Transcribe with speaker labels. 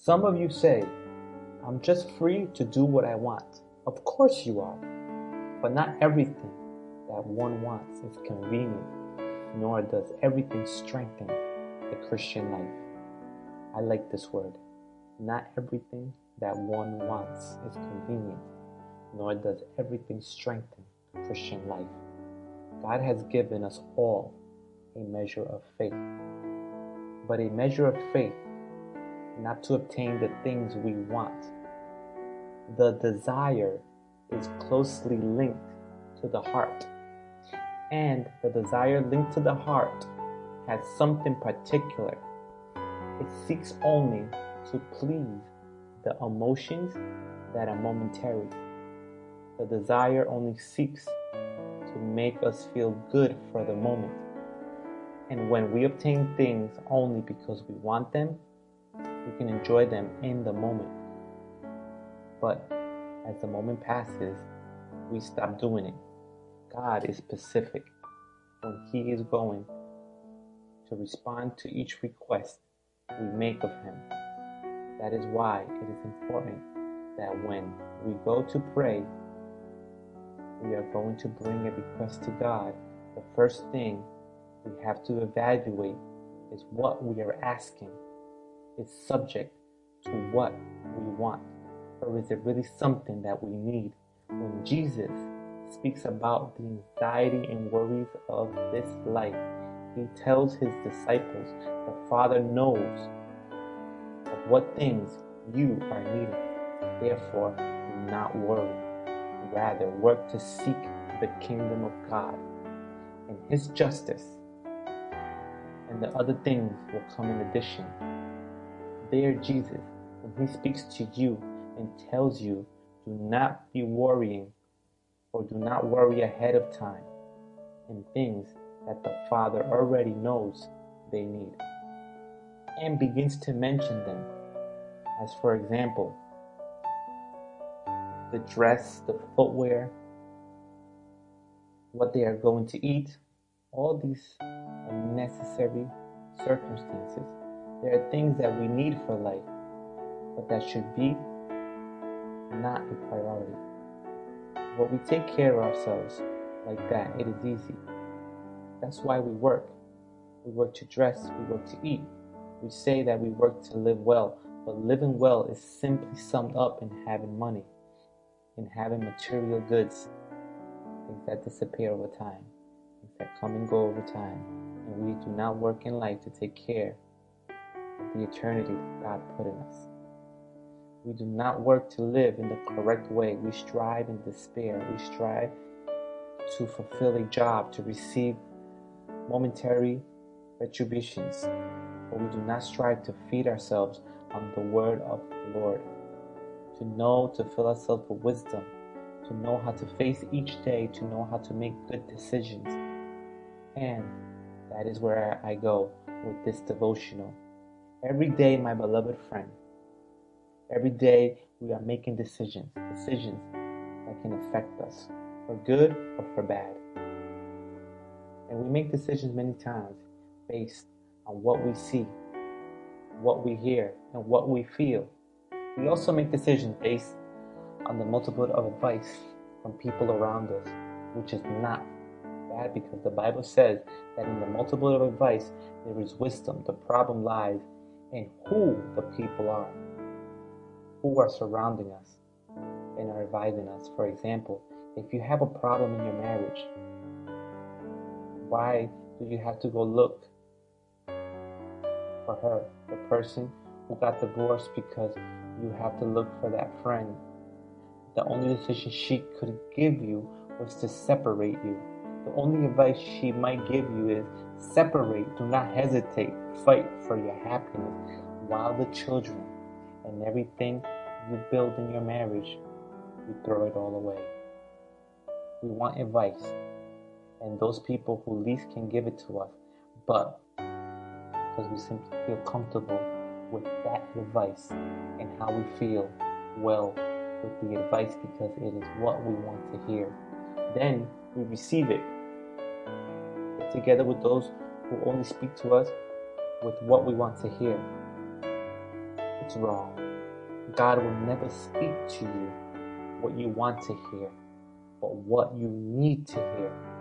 Speaker 1: Some of you say, I'm just free to do what I want. Of course you are, but not everything that one wants is convenient, nor does everything strengthen the Christian life. I like this word. Not everything that one wants is convenient, nor does everything strengthen the Christian life. God has given us all a measure of faith, but a measure of faith not to obtain the things we want. The desire is closely linked to the heart, and the desire linked to the heart has something particular. It seeks only to please the emotions that are momentary. The desire only seeks to make us feel good for the moment. And when we obtain things only because we want them, we can enjoy them in the moment. But as the moment passes, we stop doing it. God is specific when He is going to respond to each request we make of Him. That is why it is important that when we go to pray, we are going to bring a request to God. The first thing we have to evaluate is what we are asking is subject to what we want, or is it really something that we need? When Jesus speaks about the anxiety and worries of this life, He tells His disciples the Father knows of what things you are needing. Therefore, do not worry. Rather, work to seek the kingdom of God and His justice, and the other things will come in addition. There, Jesus, when He speaks to you and tells you, do not be worrying or do not worry ahead of time in things that the Father already knows they need, and begins to mention them, as for example, the dress, the footwear, what they are going to eat. All these are necessary circumstances. There are things that we need for life, but that should be not a priority. When we take care of ourselves like that, it is easy. That's why we work. We work to dress, we work to eat. We say that we work to live well, but living well is simply summed up in having money, in having material goods, things that disappear over time, things that come and go over time. And we do not work in life to take care of the eternity that God put in us. We do not work to live in the correct way. We strive in despair. We strive to fulfill a job, to receive momentary retributions. But we do not strive to feed ourselves on the word of the Lord, to know, to fill ourselves with wisdom, to know how to face each day, to know how to make good decisions. And that is where I go with this devotional. Every day, my beloved friend, every day we are making decisions that can affect us for good or for bad. And we make decisions many times based on what we see, what we hear, and what we feel. We also make decisions based on the multitude of advice from people around us, which is not bad, because the Bible says that in the multitude of advice there is wisdom. The problem lies in who the people are, who are surrounding us and are advising us. For example, if you have a problem in your marriage, why do you have to go look for her, the person who got divorced, because you have to look for that friend? The only decision she could give you was to separate you. The only advice she might give you is separate, do not hesitate, fight for your happiness, while the children and everything you build in your marriage, you throw it all away. We want advice, and those people who least can give it to us, but because we simply feel comfortable with that advice and how we feel well with the advice, because it is what we want to hear, then we receive it. Get together with those who only speak to us with what we want to hear. It's wrong. God will never speak to you what you want to hear, but what you need to hear.